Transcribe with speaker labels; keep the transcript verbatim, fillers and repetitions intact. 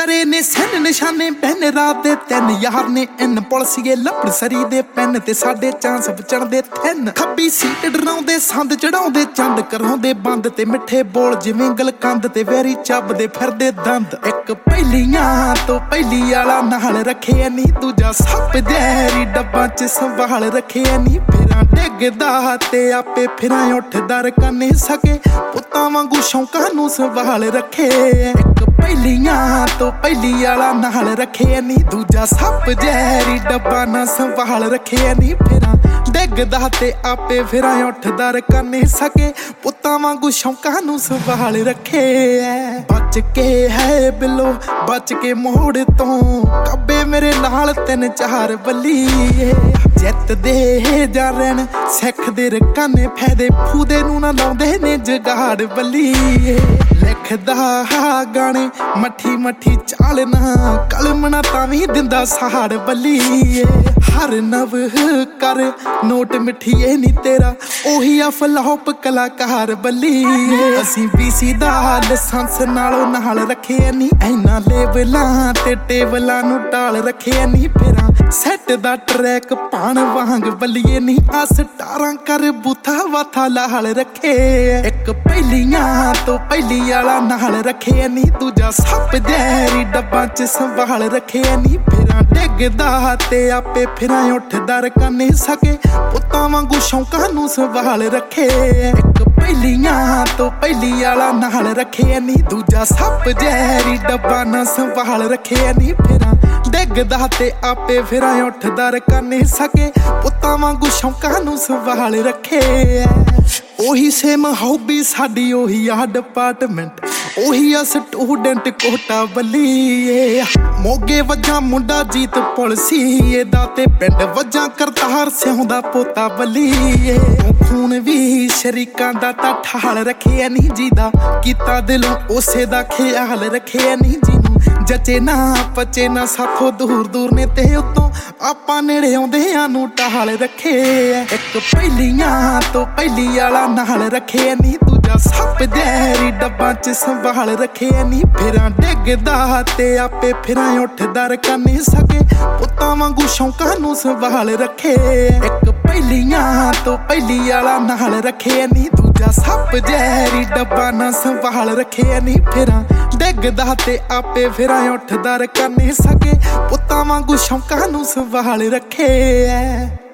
Speaker 1: करे ने सन निशाने पैन रात दे तीन यार ने इन पुलसिए लपड़ सरी दे पैन ते साडे चांस चढ़दे थिन खब्बी सीट डराउंदे संद चढ़ाउंदे चंद कराउंदे बंद ते मिठे बोल जिवें गलकंद ते वेरी ਚੱਬਦੇ ਫਿਰਦੇ दंद एक ਪਹਿਲੀਆਂ तो ਪਹਿਲੀ वाला नाल रखे नी दूजा सप जहरी डब्बा च संभाल रखे नी फिरां डिगदा ते आपे फिरां उठदा रका नहीं सके पुत्तां वांगू शौकां नूं संभाल रखे एक ਪਹਿਲੀਆਂ तो ਪਹਿਲੀ वाला नाल रखे नी दूजा सप जहरी डब्बा ना संभाल रखे नी फिरां डिगदा ते आपे फिरां उठदा रका नहीं सके पुत्तां वांगू शौकां नूं संभाल रखे बच के है बिलो बच के मोड़ तो कब्बे मेरे नाल तीन चार बली जित दे जा रैन सिख दे रकाने फैदे फूदे नूं ना लाउंदे ने जगाड़ बली लिखदा गाने मठी मठी चालना कलम ना तावी दिंदा साड़ बली हर नव कर नोट मिठिए नी तेरा ओही आ फ्लॉप कलाकार बली असीं बीसी दा लाइसेंस नालों नाल रखे नी ऐना लेवलां ते टेबलां नूं टाल रखे नी फिरां सैट दा ट्रैक पाण वांग बलिए नी आ सटारां कर बूथा वाथा लाल रखे एक पहिलियां तो पहिली वाला नाल रखे नी दूजा सप जहरी डब्बा च संभाल रखे नी फिरां डिगदा ते आपे फिरां उठदा रका नहीं सके पुत्तां वांगू शौकां नूं संभाल रखे एक पहिलियां तो पहिली वाला नाल रखे नी दूजा सप जहरी डब्बा ना संभाल रखे नी फिरां डिगदा ते आपे फिरां उठदा रका नहीं सके पुत्तां वांगू शौकां नूं संभाल रखे ओही सेम हॉबी साडी ओही आ डिपार्टमेंट ओही आ स्टूडेंट कोटा बली मोगे वजा मुंडा जीत पुलसी एदा ते पिंड वजा करतार सिंह दा पोता बली खून भी शरीकां दा ता ठाल रखे नहीं जीदा कीता दिलों उसे दा ख्याल रखे नहीं जीनू जचे ना पचे ना साथों दूर दूर ने ते उतों आपां नेड़े आउंदियां नूं टाल रखे एक पहिलियां तो पहिली वाला नाल रखे नी दूजा सप जहरी डब्बा च संभाल रखे नी फिरां डिगदा ते आपे फिरां उठदा रका नहीं सके पुत्तां वांगू शौकां नूं संभाल रखे एक पहिलियां तो पहिली वाला नाल रखे नी दूजा सप जहरी डब्बा ना संभाल रखे नी फिरां डिगदा ते आपे फिरां उठदा रका नहीं सके पुत्तां वांगू शौकां नूं संभाल रखे